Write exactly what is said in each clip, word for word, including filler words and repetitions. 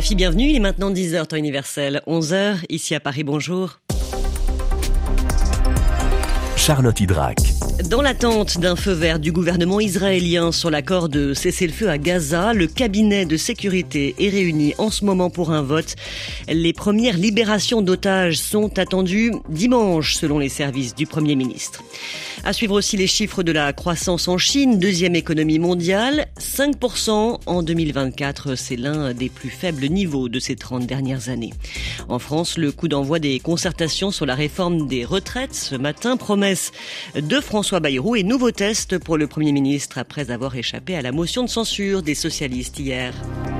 R F I, bienvenue, il est maintenant dix heures temps universel, onze heures, ici à Paris, bonjour. Charlotte Hydrac. Dans l'attente d'un feu vert du gouvernement israélien sur l'accord de cessez-le-feu à Gaza, le cabinet de sécurité est réuni en ce moment pour un vote. Les premières libérations d'otages sont attendues dimanche, selon les services du Premier ministre. À suivre aussi les chiffres de la croissance en Chine, deuxième économie mondiale, cinq pour cent en deux mille vingt-quatre, c'est l'un des plus faibles niveaux de ces trente dernières années. En France, le coup d'envoi des concertations sur la réforme des retraites ce matin, promesse de François Bayrou et nouveau test pour le Premier ministre après avoir échappé à la motion de censure des socialistes hier.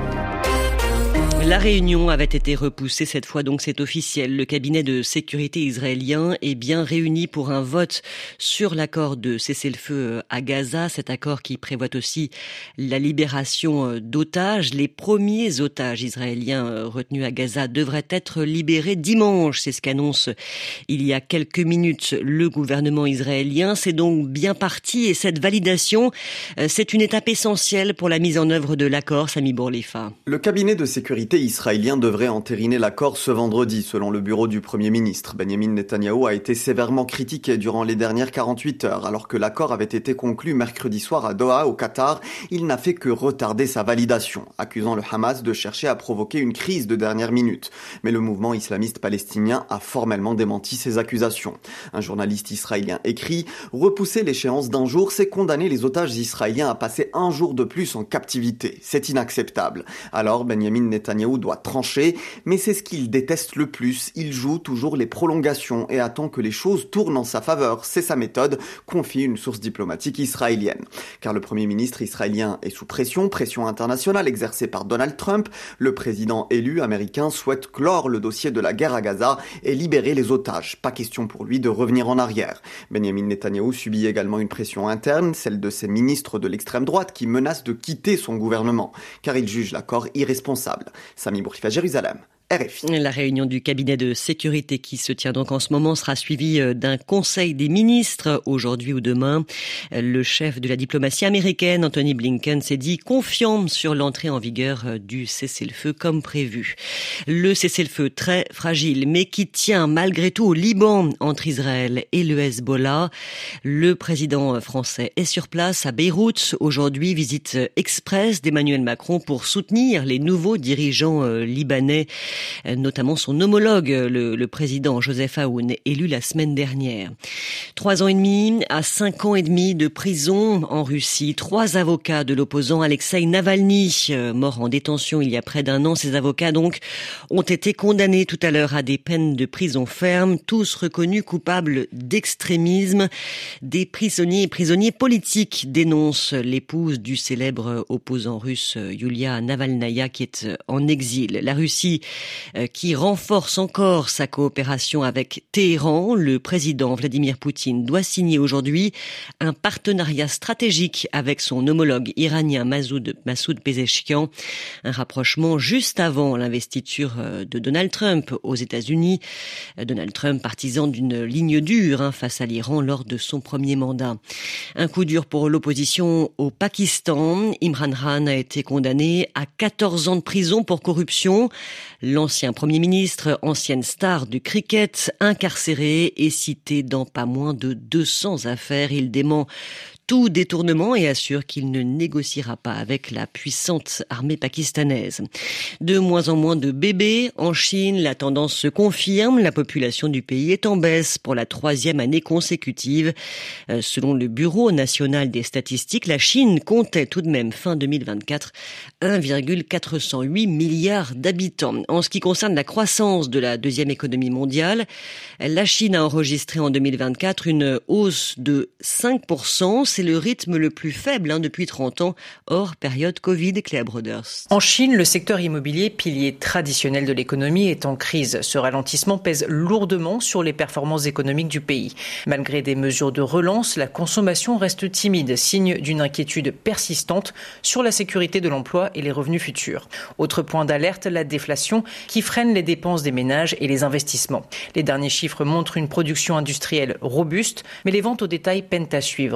La réunion avait été repoussée cette fois, donc c'est officiel. Le cabinet de sécurité israélien est bien réuni pour un vote sur l'accord de cessez-le-feu à Gaza. Cet accord qui prévoit aussi la libération d'otages. Les premiers otages israéliens retenus à Gaza devraient être libérés dimanche. C'est ce qu'annonce il y a quelques minutes le gouvernement israélien. C'est donc bien parti et cette validation, c'est une étape essentielle pour la mise en œuvre de l'accord. Sami Bourlifa. Le cabinet de sécurité israélien devrait entériner l'accord ce vendredi, selon le bureau du Premier ministre. Benjamin Netanyahou a été sévèrement critiqué durant les dernières quarante-huit heures. Alors que l'accord avait été conclu mercredi soir à Doha, au Qatar, il n'a fait que retarder sa validation, accusant le Hamas de chercher à provoquer une crise de dernière minute. Mais le mouvement islamiste palestinien a formellement démenti ces accusations. Un journaliste israélien écrit « Repousser l'échéance d'un jour, c'est condamner les otages israéliens à passer un jour de plus en captivité. C'est inacceptable. » Alors Benjamin Netanyahou doit trancher, mais c'est ce qu'il déteste le plus. Il joue toujours les prolongations et attend que les choses tournent en sa faveur. C'est sa méthode, confie une source diplomatique israélienne. Car le Premier ministre israélien est sous pression, pression internationale exercée par Donald Trump. Le président élu américain souhaite clore le dossier de la guerre à Gaza et libérer les otages. Pas question pour lui de revenir en arrière. Benjamin Netanyahou subit également une pression interne, celle de ses ministres de l'extrême droite qui menacent de quitter son gouvernement, car il juge l'accord irresponsable. Sami Bourlifa, Jérusalem. R F I. La réunion du cabinet de sécurité qui se tient donc en ce moment sera suivie d'un conseil des ministres aujourd'hui ou demain. Le chef de la diplomatie américaine, Anthony Blinken, s'est dit confiant sur l'entrée en vigueur du cessez-le-feu comme prévu. Le cessez-le-feu très fragile, mais qui tient malgré tout au Liban entre Israël et le Hezbollah. Le président français est sur place à Beyrouth. Aujourd'hui, visite express d'Emmanuel Macron pour soutenir les nouveaux dirigeants libanais, notamment son homologue, le, le président Joseph Aoun, élu la semaine dernière. Trois ans et demi à cinq ans et demi de prison en Russie. Trois avocats de l'opposant Alexeï Navalny, mort en détention il y a près d'un an. Ces avocats donc ont été condamnés tout à l'heure à des peines de prison ferme, tous reconnus coupables d'extrémisme. Des prisonniers et prisonniers politiques dénoncent l'épouse du célèbre opposant russe Yulia Navalnaya qui est en exil. La Russie qui renforce encore sa coopération avec Téhéran. Le président Vladimir Poutine doit signer aujourd'hui un partenariat stratégique avec son homologue iranien Masoud, Massoud Pezeshkian. Un rapprochement juste avant l'investiture de Donald Trump aux États-Unis. Donald Trump, partisan d'une ligne dure hein, face à l'Iran lors de son premier mandat. Un coup dur pour l'opposition au Pakistan. Imran Khan a été condamné à quatorze ans de prison pour corruption. L'ancien Premier ministre, ancienne star du cricket, incarcéré et cité dans pas moins de deux cents affaires. Il dément tout détournement et assure qu'il ne négociera pas avec la puissante armée pakistanaise. De moins en moins de bébés en Chine, la tendance se confirme. La population du pays est en baisse pour la troisième année consécutive. Euh, selon le Bureau national des statistiques, la Chine comptait tout de même fin deux mille vingt-quatre un virgule quatre cent huit milliards d'habitants. En ce qui concerne la croissance de la deuxième économie mondiale, la Chine a enregistré en deux mille vingt-quatre une hausse de cinq pour cent. C'est le rythme le plus faible hein, depuis trente ans, hors période Covid, Cléa Broders. En Chine, le secteur immobilier, pilier traditionnel de l'économie, est en crise. Ce ralentissement pèse lourdement sur les performances économiques du pays. Malgré des mesures de relance, la consommation reste timide, signe d'une inquiétude persistante sur la sécurité de l'emploi et les revenus futurs. Autre point d'alerte, la déflation qui freine les dépenses des ménages et les investissements. Les derniers chiffres montrent une production industrielle robuste, mais les ventes au détail peinent à suivre. Le chômage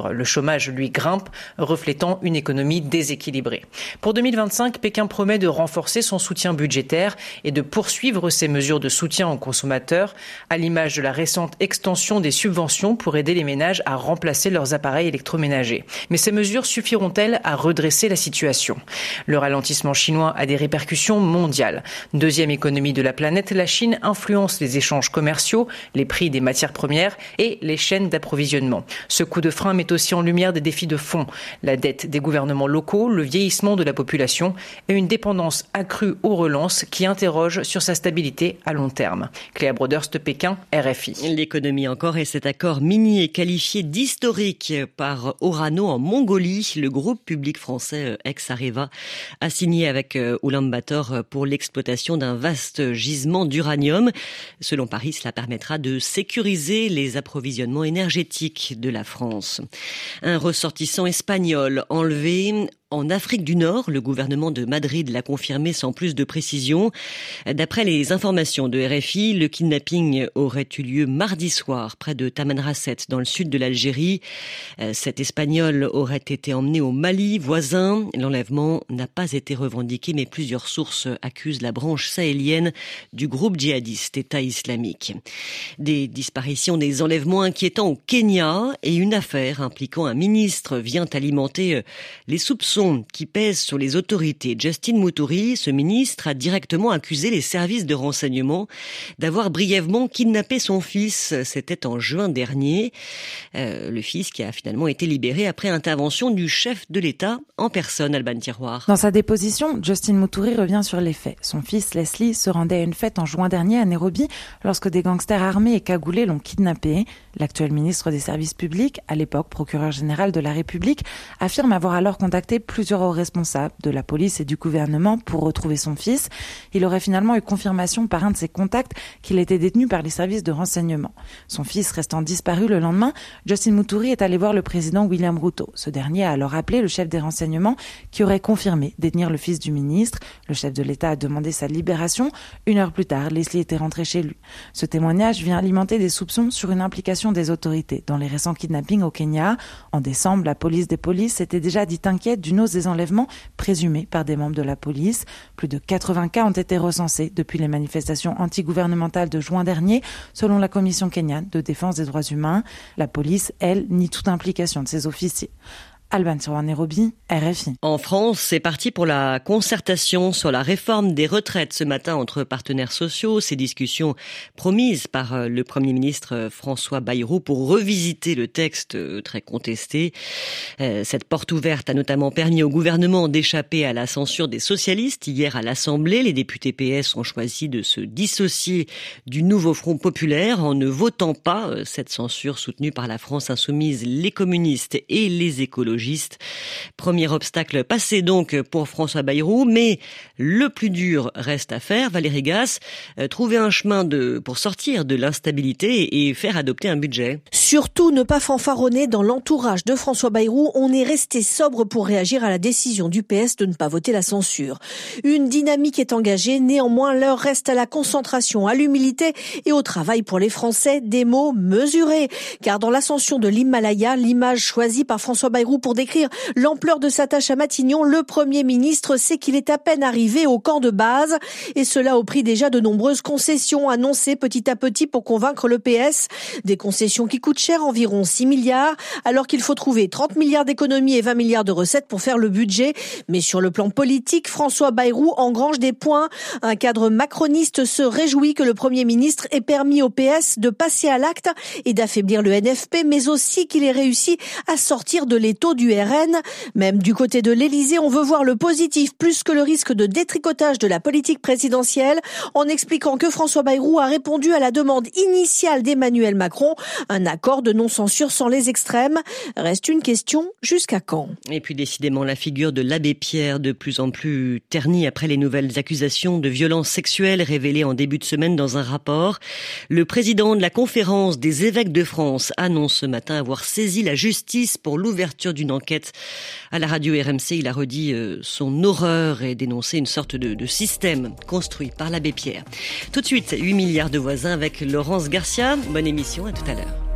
chômage, lui, grimpe, reflétant une économie déséquilibrée. Pour deux mille vingt-cinq, Pékin promet de renforcer son soutien budgétaire et de poursuivre ses mesures de soutien aux consommateurs, à l'image de la récente extension des subventions pour aider les ménages à remplacer leurs appareils électroménagers. Mais ces mesures suffiront-elles à redresser la situation ? Le ralentissement chinois a des répercussions mondiales. Deuxième économie de la planète, la Chine influence les échanges commerciaux, les prix des matières premières et les chaînes d'approvisionnement. Ce coup de frein met aussi en lumière des défis de fond, la dette des gouvernements locaux, le vieillissement de la population et une dépendance accrue aux relances qui interroge sur sa stabilité à long terme. Cléa Broders de Pékin, R F I. L'économie encore, et cet accord minier est qualifié d'historique par Orano en Mongolie. Le groupe public français ex-Areva a signé avec Ulaanbaatar pour l'exploitation d'un vaste gisement d'uranium. Selon Paris, cela permettra de sécuriser les approvisionnements énergétiques de la France. Un ressortissant espagnol enlevé en Afrique du Nord, le gouvernement de Madrid l'a confirmé sans plus de précision. D'après les informations de R F I, le kidnapping aurait eu lieu mardi soir près de Tamanrasset, dans le sud de l'Algérie. Cet Espagnol aurait été emmené au Mali voisin. L'enlèvement n'a pas été revendiqué, mais plusieurs sources accusent la branche sahélienne du groupe djihadiste État islamique. Des disparitions, des enlèvements inquiétants au Kenya et une affaire impliquant un ministre vient alimenter les soupçons qui pèse sur les autorités. Justin Muturi, ce ministre, a directement accusé les services de renseignement d'avoir brièvement kidnappé son fils. C'était en juin dernier. Euh, le fils qui a finalement été libéré après intervention du chef de l'État en personne, Alban Tiroir. Dans sa déposition, Justin Muturi revient sur les faits. Son fils Leslie se rendait à une fête en juin dernier à Nairobi lorsque des gangsters armés et cagoulés l'ont kidnappé. L'actuel ministre des Services publics, à l'époque procureur général de la République, affirme avoir alors contacté plusieurs hauts responsables de la police et du gouvernement pour retrouver son fils. Il aurait finalement eu confirmation par un de ses contacts qu'il était détenu par les services de renseignement. Son fils restant disparu le lendemain, Justin Muturi est allé voir le président William Ruto. Ce dernier a alors appelé le chef des renseignements qui aurait confirmé détenir le fils du ministre. Le chef de l'État a demandé sa libération. Une heure plus tard, Leslie était rentré chez lui. Ce témoignage vient alimenter des soupçons sur une implication des autorités dans les récents kidnappings au Kenya. En décembre, la police des polices s'était déjà dit inquiète d'une hausse des enlèvements présumés par des membres de la police. Plus de quatre-vingts cas ont été recensés depuis les manifestations antigouvernementales de juin dernier, selon la Commission kenyane de défense des droits humains. La police, elle, nie toute implication de ses officiers. Alban Tiroir, Nairobi, R F I. En France, c'est parti pour la concertation sur la réforme des retraites ce matin entre partenaires sociaux. Ces discussions promises par le Premier ministre François Bayrou pour revisiter le texte très contesté. Cette porte ouverte a notamment permis au gouvernement d'échapper à la censure des socialistes. Hier à l'Assemblée, les députés P S ont choisi de se dissocier du nouveau Front populaire en ne votant pas cette censure soutenue par la France insoumise, les communistes et les écologistes. Premier obstacle passé donc pour François Bayrou, mais le plus dur reste à faire. Valérie Gasse, euh, trouver un chemin de, pour sortir de l'instabilité et faire adopter un budget. Surtout ne pas fanfaronner dans l'entourage de François Bayrou. On est resté sobre pour réagir à la décision du P S de ne pas voter la censure. Une dynamique est engagée, néanmoins l'heure reste à la concentration, à l'humilité et au travail pour les Français, des mots mesurés. Car dans l'ascension de l'Himalaya, l'image choisie par François Bayrou pour décrire l'ampleur de sa tâche à Matignon, le Premier ministre sait qu'il est à peine arrivé au camp de base, et cela au prix déjà de nombreuses concessions annoncées petit à petit pour convaincre le P S. Des concessions qui coûtent cher, environ six milliards, alors qu'il faut trouver trente milliards d'économies et vingt milliards de recettes pour faire le budget. Mais sur le plan politique, François Bayrou engrange des points. Un cadre macroniste se réjouit que le Premier ministre ait permis au P S de passer à l'acte et d'affaiblir le N F P, mais aussi qu'il ait réussi à sortir de l'étau du R N. Même du côté de l'Élysée, on veut voir le positif plus que le risque de détricotage de la politique présidentielle, en expliquant que François Bayrou a répondu à la demande initiale d'Emmanuel Macron, un accord de non-censure sans les extrêmes. Reste une question, jusqu'à quand ? Et puis décidément la figure de l'abbé Pierre, de plus en plus ternie après les nouvelles accusations de violences sexuelles révélées en début de semaine dans un rapport. Le président de la conférence des évêques de France annonce ce matin avoir saisi la justice pour l'ouverture d'une enquête. À la radio R M C, il a redit son horreur et dénoncé une sorte de, de système construit par l'abbé Pierre. Tout de suite, huit milliards de voisins avec Laurence Garcia. Bonne émission, à tout à l'heure.